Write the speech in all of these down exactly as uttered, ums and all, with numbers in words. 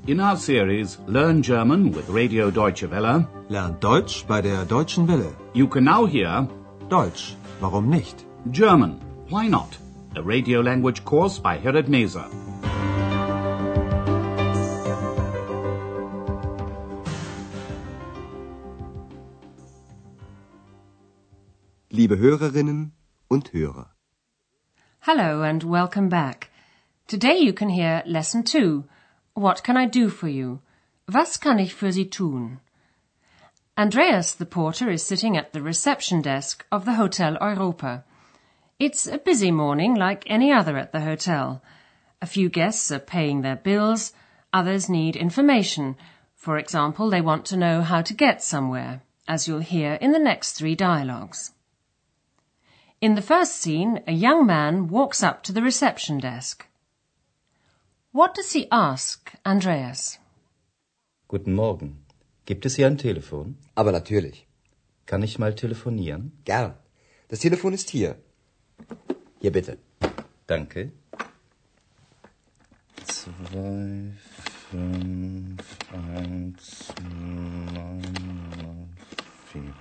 In our series Learn German with Radio Deutsche Welle, Lernt Deutsch bei der Deutschen Welle. you can now hear Deutsch, warum nicht? German, Why Not? A radio language course by Herrad Meese. Liebe Hörerinnen und Hörer. Hello and welcome back. Today you can hear Lesson two. What can I do for you? Was kann ich für Sie tun? Andreas, the porter, is sitting at the reception desk of the Hotel Europa. It's a busy morning like any other at the hotel. A few guests are paying their bills, others need information. For example, they want to know how to get somewhere, as you'll hear in the next three dialogues. In the first scene, a young man walks up to the reception desk. What does he ask, Andreas? Guten Morgen. Gibt es hier ein Telefon? Aber natürlich. Kann ich mal telefonieren? Gern. Das Telefon ist hier. Hier bitte. Danke. Zwei, fünf, eins, neun, vier.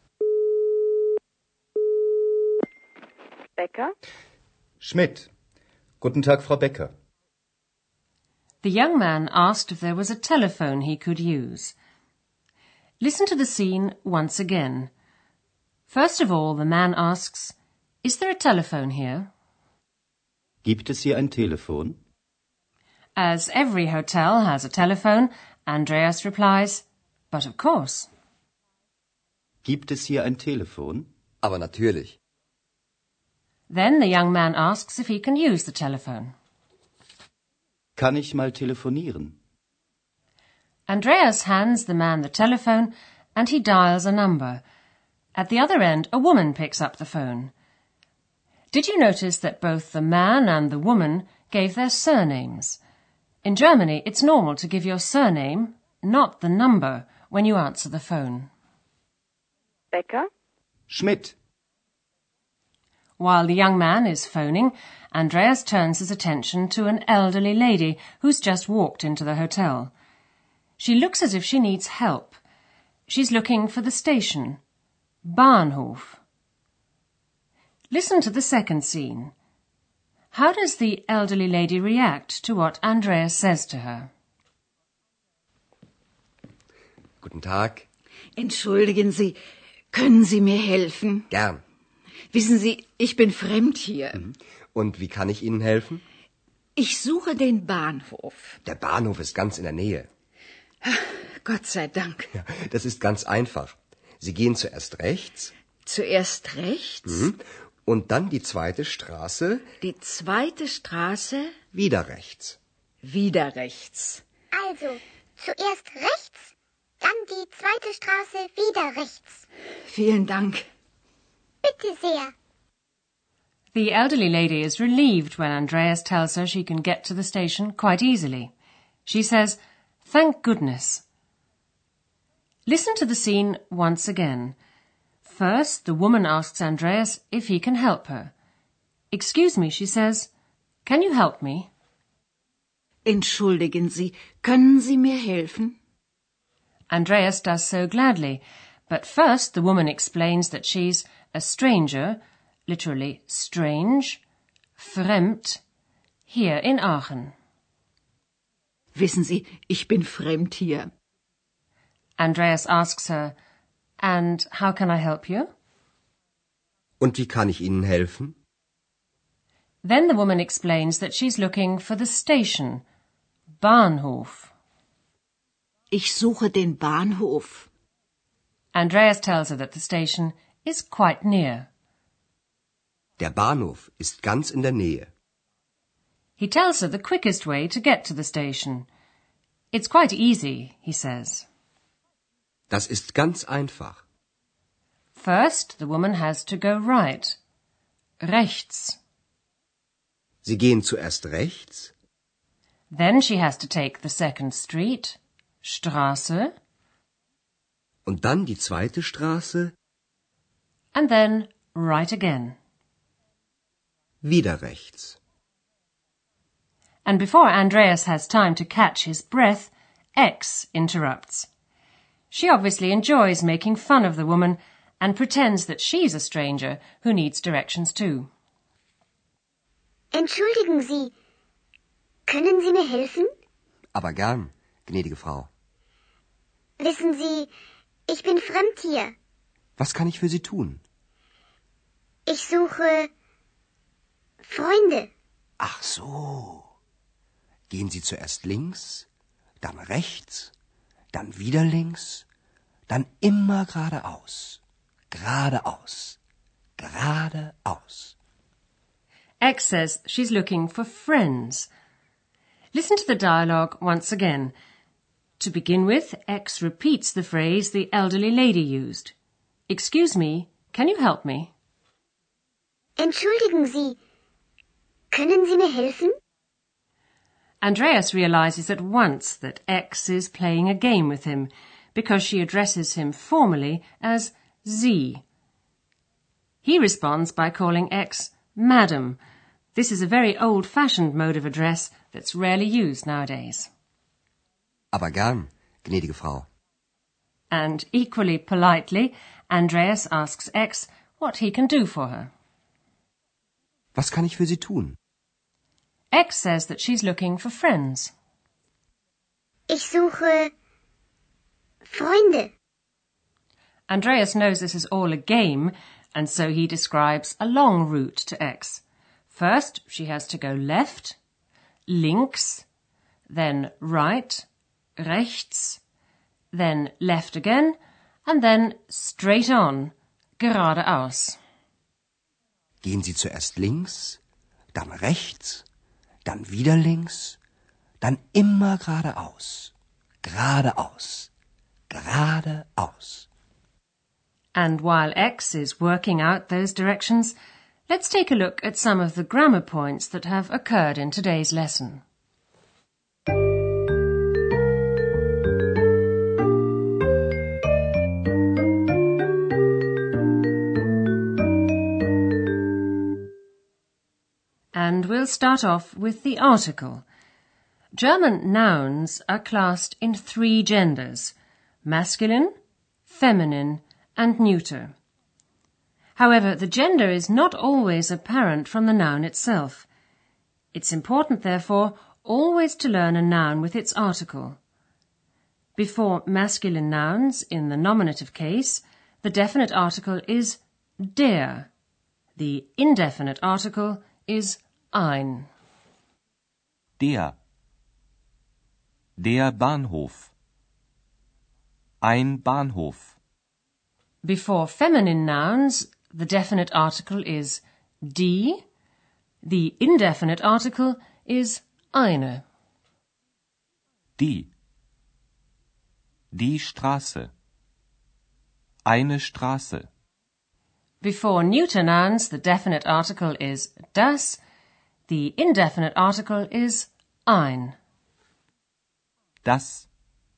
Becker? Schmidt. Guten Tag, Frau Becker. The young man asked if there was a telephone he could use. Listen to the scene once again. First of all, the man asks, "Is there a telephone here?" Gibt es hier ein Telefon? As every hotel has a telephone, Andreas replies, "But of course." Gibt es hier ein Telefon? Aber natürlich. Then the young man asks if he can use the telephone. Kann ich mal telefonieren? Andreas hands the man the telephone and he dials a number. At the other end, a woman picks up the phone. Did you notice that both the man and the woman gave their surnames? In Germany, it's normal to give your surname, not the number, when you answer the phone. Becker? Schmidt. While the young man is phoning, Andreas turns his attention to an elderly lady who's just walked into the hotel. She looks as if she needs help. She's looking for the station. Bahnhof. Listen to the second scene. How does the elderly lady react to what Andreas says to her? Guten Tag. Entschuldigen Sie, können Sie mir helfen? Gern. Wissen Sie, ich bin fremd hier. Und wie kann ich Ihnen helfen? Ich suche den Bahnhof. Der Bahnhof ist ganz in der Nähe. Gott sei Dank. Ja, das ist ganz einfach. Sie gehen zuerst rechts. Zuerst rechts? Mhm. Und dann die zweite Straße. Die zweite Straße? Wieder rechts. Wieder rechts. Also, zuerst rechts, dann die zweite Straße wieder rechts. Vielen Dank. Bitte sehr. The elderly lady is relieved when Andreas tells her she can get to the station quite easily. She says, "Thank goodness." Listen to the scene once again. First, the woman asks Andreas if he can help her. "Excuse me," she says. "Can you help me?" Entschuldigen Sie, können Sie mir helfen? Andreas does so gladly, but first the woman explains that she's a stranger, literally strange, fremd, here in Aachen. Wissen Sie, ich bin fremd hier. Andreas asks her, "And how can I help you?" Und wie kann ich Ihnen helfen? Then the woman explains that she's looking for the station, Bahnhof. Ich suche den Bahnhof. Andreas tells her that the station is quite near. Der Bahnhof ist ganz in der Nähe. He tells her the quickest way to get to the station. It's quite easy, he says. Das ist ganz einfach. First, the woman has to go right. Rechts. Sie gehen zuerst rechts. Then she has to take the second street, Straße. Und dann die zweite Straße. And then right again. Wieder rechts. And before Andreas has time to catch his breath, X interrupts. She obviously enjoys making fun of the woman and pretends that she's a stranger who needs directions too. Entschuldigen Sie, können Sie mir helfen? Aber gern, gnädige Frau. Wissen Sie, ich bin fremd hier. Was kann ich für Sie tun? Ich suche Freunde. Ach so. Gehen Sie zuerst links, dann rechts, dann wieder links, dann immer geradeaus. Geradeaus. Geradeaus. X says she's looking for friends. Listen to the dialogue once again. To begin with, X repeats the phrase the elderly lady used. Excuse me, can you help me? Entschuldigen Sie, können Sie mir helfen? Andreas realizes at once that X is playing a game with him because she addresses him formally as Sie. He responds by calling X Madam. This is a very old-fashioned mode of address that's rarely used nowadays. Aber gern, gnädige Frau. And equally politely, Andreas asks X what he can do for her. Was kann ich für Sie tun? X says that she's looking for friends. Ich suche Freunde. Andreas knows this is all a game, and so he describes a long route to X. First, she has to go left, links, then right, rechts, then left again, and then straight on, geradeaus. Gehen Sie zuerst links, dann rechts, dann wieder links, dann immer geradeaus. Geradeaus. Geradeaus. And while X is working out those directions, let's take a look at some of the grammar points that have occurred in today's lesson. And we'll start off with the article. German nouns are classed in three genders: masculine, feminine, and neuter. However, the gender is not always apparent from the noun itself. It's important, therefore, always to learn a noun with its article. Before masculine nouns, in the nominative case, the definite article is der. The indefinite article is ein. Der. Der Bahnhof. Ein Bahnhof. Before feminine nouns, the definite article is die. The indefinite article is eine. Die. Die Straße. Eine Straße. Before neuter nouns, the definite article is das. The indefinite article is ein. Das.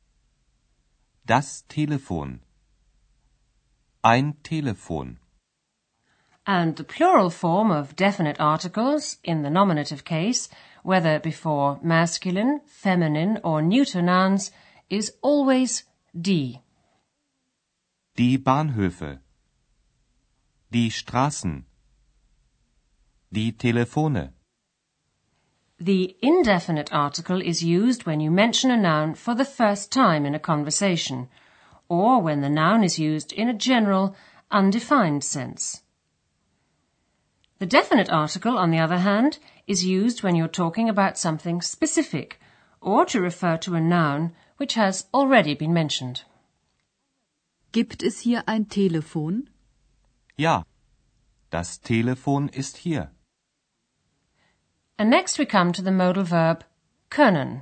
Das Telefon. Ein Telefon. And the plural form of definite articles, in the nominative case, whether before masculine, feminine, or neuter nouns, is always die. Die Bahnhöfe. Die Straßen. Die Telefone. The indefinite article is used when you mention a noun for the first time in a conversation, or when the noun is used in a general, undefined sense. The definite article, on the other hand, is used when you're talking about something specific, or to refer to a noun which has already been mentioned. Gibt es hier ein Telefon? Ja, das Telefon ist hier. And next we come to the modal verb können.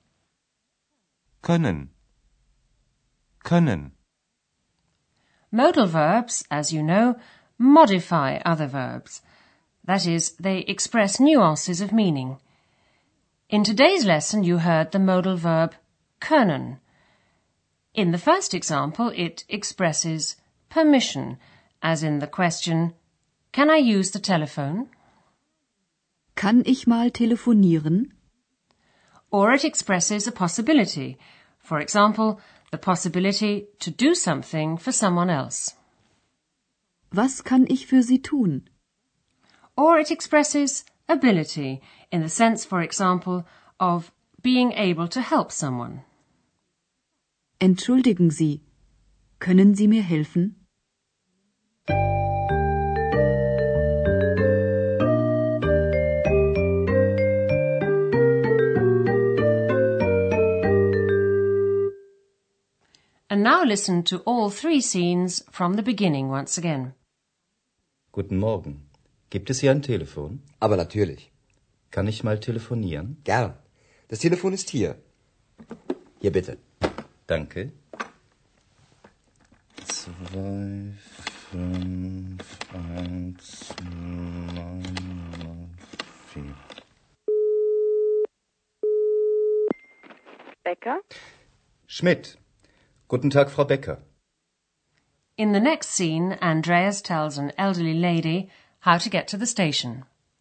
Können. Können. Modal verbs, as you know, modify other verbs. That is, they express nuances of meaning. In today's lesson you heard the modal verb können. In the first example it expresses permission, as in the question, can I use the telephone? Kann ich mal telefonieren? or it expresses a possibility. For example, the possibility to do something for someone else. Was kann ich für Sie tun? Or it expresses ability in the sense, for example, of being able to help someone. Entschuldigen Sie, können Sie mir helfen? And now listen to all three scenes from the beginning once again. Guten Morgen. Gibt es hier ein Telefon? Aber natürlich. Kann ich mal telefonieren? Gern. Das Telefon ist hier. Hier bitte. Danke. Zwei, fünf, eins, neun, vier. Becker? Schmidt. Guten Tag, Frau Becker. In the next scene, Andreas tells an elderly lady how to get to the station.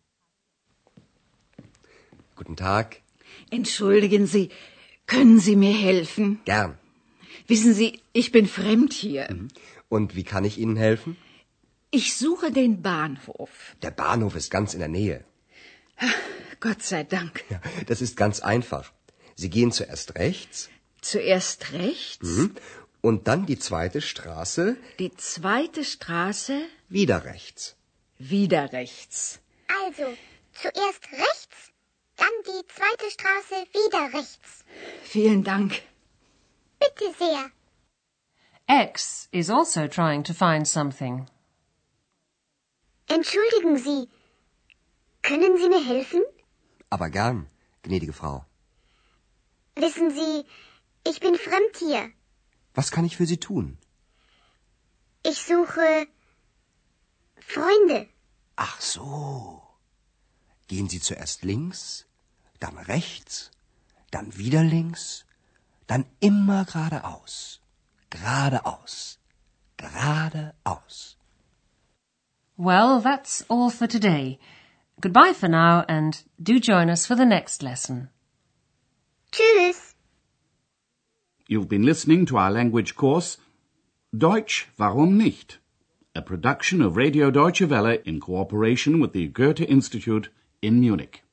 Guten Tag. Entschuldigen Sie, können Sie mir helfen? Gern. Wissen Sie, ich bin fremd hier. Und wie kann ich Ihnen helfen? Ich suche den Bahnhof. Der Bahnhof ist ganz in der Nähe. Gott sei Dank. Ja, das ist ganz einfach. Sie gehen zuerst rechts. Zuerst rechts. Mhm. Und dann die zweite Straße. Die zweite Straße. Wieder rechts. Wieder rechts. Also, zuerst rechts, dann die zweite Straße wieder rechts. Vielen Dank. Bitte sehr. X is also trying to find something. Entschuldigen Sie, können Sie mir helfen? Aber gern, gnädige Frau. Wissen Sie, ich bin fremd hier. Was kann ich für Sie tun? Ich suche Freunde. Ach so. Gehen Sie zuerst links, dann rechts, dann wieder links, dann immer geradeaus. Geradeaus. Geradeaus. Well, that's all for today. Goodbye for now and do join us for the next lesson. Tschüss. You've been listening to our language course, Deutsch, warum nicht? A production of Radio Deutsche Welle in cooperation with the Goethe Institute in Munich.